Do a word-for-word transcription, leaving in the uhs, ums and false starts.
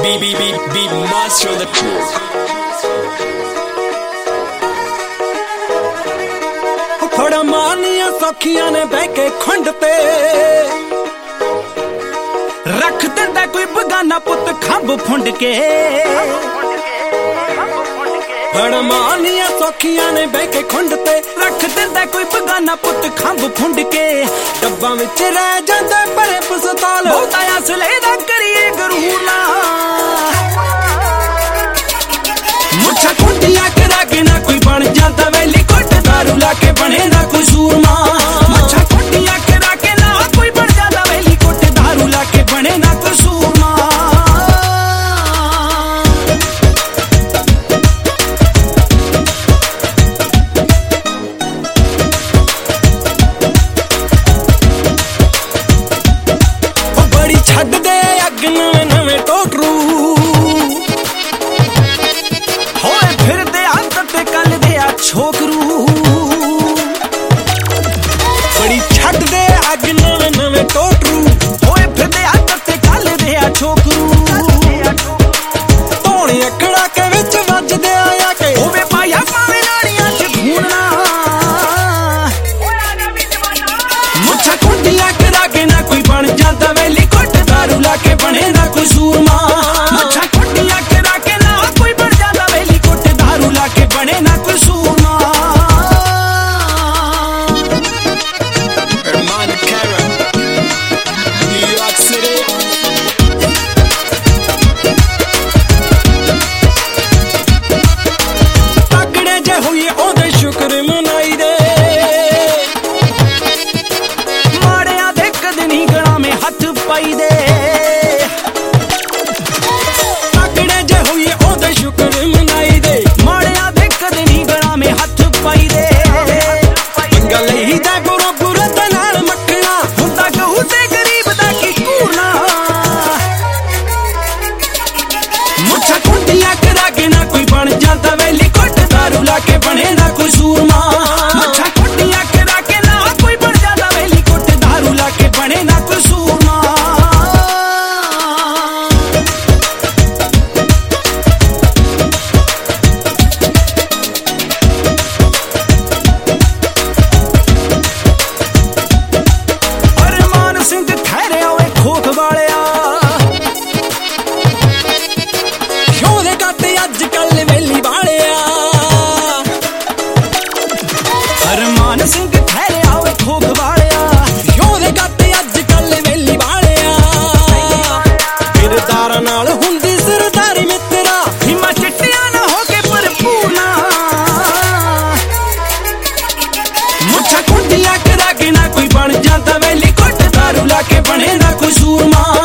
be be be be monster the थोड़ा मानिया सौखियां ने बह के खुंड पे रख दिंदा कोई बगाना पुत खंभ फुंड के थोड़ा मानिया सौखियां ने बह के खुंड पे रख दिंदा कोई बगाना पुत खंभ फुंड के डब्बा विच रह जांदा परे पसताल बहुता असले दा करिए गरूर ना मुछा कुंडिया करा के ना कोई बन जांदा वेली कोट दारू लाके बने ना कोई सूरमा मुछा कुंडिया करा के ना कोई बन जांदा वेली कोट दारू लाके बने ना कोई सूरमा ओ बड़ी छड्ड दे अग नवे नवे टोटरू होए फिर दे अंत ते कल दे आ छोकरू बड़ी छड्ड दे अग नवे नवे टोटरू होए फिर दे अंत ते कल दे आ छोकरू धोने अखड़ा के विच वजदे आया के होवे पाया पावे नाड़ियां च घूरना मुछा कुंडियां करा के ना कोई बन जांदा वेली कोट दारू लाके बने ना कोई सूरमा मुछा कुंडियां करा के ना कोई बन जांदा वेली कोट दारू लाके बने ना कोई सूरमा Herman Cara, New York City. तगड़े जे होइए ओदे शुक्र मनाई दे माड़िया दे कद नहीं गला में हथ पाई दे तगड़े जे होइए ओदे शुक्र मनाई दे माड़िया दे कद नहीं गला में हथ पाई दे पंगा लई दा गुरु गुरु ते नाल मखना हुंदा कहू ते गरीब दा की कूरना मुछा कुंडियां करा के ना कोई बन जांदा वेली कोट दारू लाके बने ना कोई सूरमा मुछा कुंडियां करा के ना कोई बन जांदा वेली कोट दारू लाके बने ना कोई सूरमा अरमान सिंह खैरे ओए खोख वालिया शोदे काते अज कल वेली वालिया अरमान सिंह खैरे ओए खोख वालिया शोदे काते अज कल वेली वालिया किरदारां नाल हुंदी सरदारी मित्रा हिम्मा चिट्टियां ना होके भरपूर ना मुछा कुंडियां करा के ना कोई बन जांदा वेली कोट दारू लाके बने ना कोई सूरमा